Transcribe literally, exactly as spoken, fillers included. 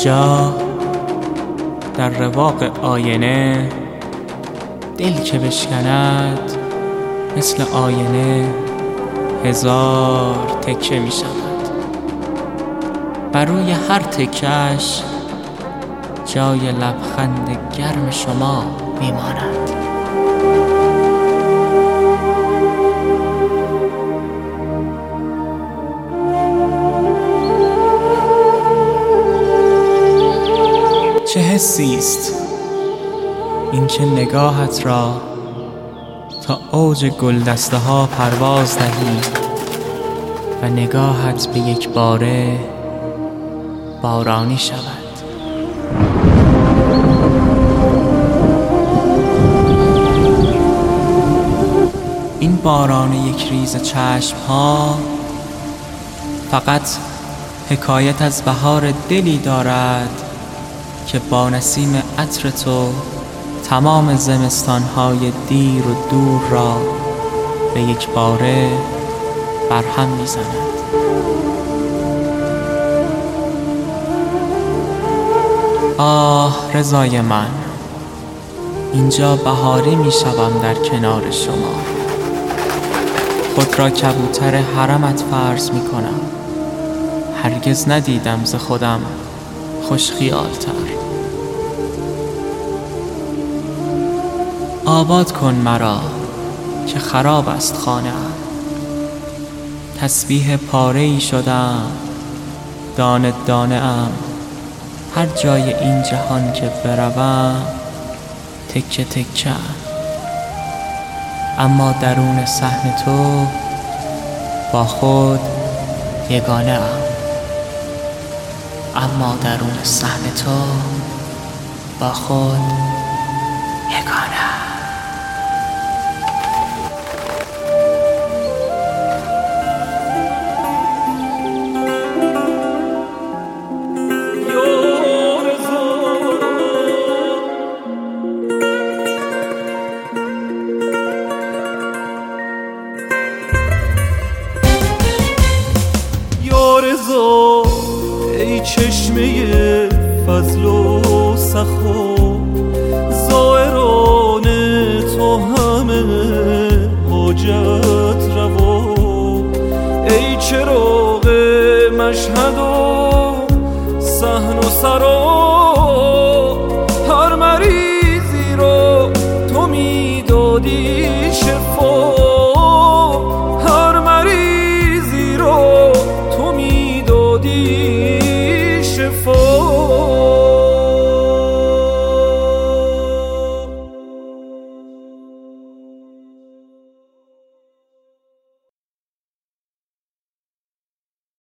اینجا در رواق آینه، دل که بشکند مثل آینه هزار تکه می شود. بر روی هر تکش جای لبخند گرم شما می ماند. چه حسیست این که نگاهت را تا اوج گلدسته ها پرواز دهی و نگاهت به یک باره بارانی شود. این باران یک ریز چشم ها فقط حکایت از بهار دلی دارد که با نسیم عطر تو تمام زمستان‌های دیر و دور را به یک باره برهم می‌زند. آه رضای من، اینجا بهاری می‌شوم در کنار شما. خود را کبوتر حرمت فرض می‌کنم. هرگز ندیدم ز خودم خوش خیالتر. آباد کن مرا که خراب است خانه ام. تسبیح پاره‌ای شدم، دانه دانه ام. هر جای این جهان که بروم تکه تکه ام. اما درون صحن تو با خود یگانه ام. اما درون صحن تو با خود یگانه ام. رضا ای چشمه فضل و سخا، زائران تو همه حاجت روا. ای چراغ مشهد و صحن و سرا،